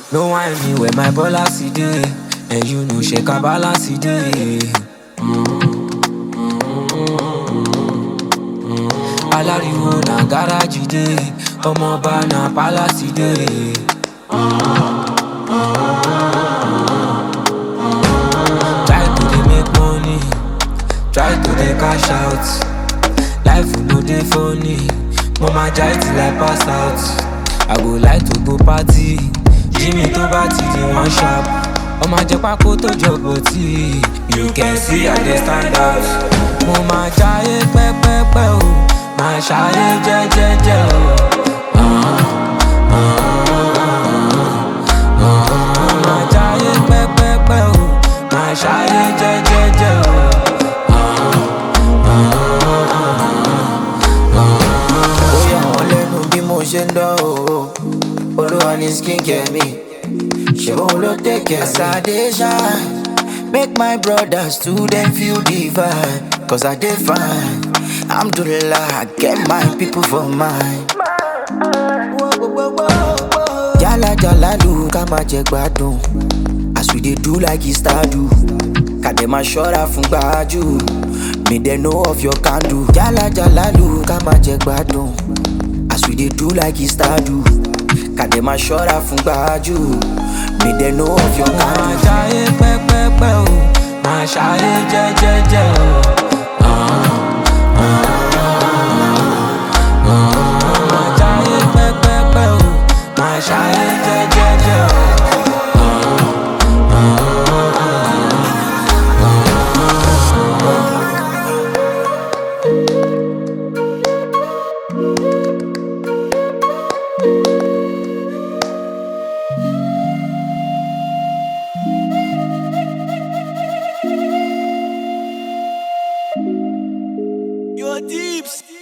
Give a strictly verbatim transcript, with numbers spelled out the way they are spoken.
No wine me where my ballers dey, and you know shake a balance dey. Alariwo na garage dey, Omoba na palace dey. Try to dey make money, try to dey cash out. Life no dey funny, mama try till I pass out. I go like to go party, Jimmy to party the one sharp. Ọmọ jẹ pákó tó jọ̀bọ̀ tí, you can see I dey stand out. Mo máa jayé pẹ́pẹ́pẹ́ o, máa ṣayé jẹ́jẹ́jẹ́ o. Mo máa jayé pẹ́pẹ́pẹ́ o, máa ṣayé jẹ́jẹ́jẹ́ o. Ó yà wọ́n lẹ́nu bí mo ṣe ń dán o. Olúwa ni skincare mi, ṣé òun ló take care? As I dey shine, make my brothers too dem feel the vibe. Cause I dey fine, alhamdulillah, I get my people for mine. Jala jala lu ká máa jẹ gbádùn, as we dey do like Easter do. Kàdé máa ṣọ́ra fún gbájú, me dey know of your candle. Jala jala lu ká máa jẹ gbádùn, as we dey do like Easter do. Kàdé máa ṣọ́ra fún gbájú, me dey know of your Mo máa candle. jayé pẹ́pẹ́pẹ́ o, máa ṣayé jẹ́jẹ́jẹ́ o. Mo máa jayé pẹ́pẹ́pẹ́ o, máa ṣayé jẹ́jẹ́jẹ́ o. Your deeps.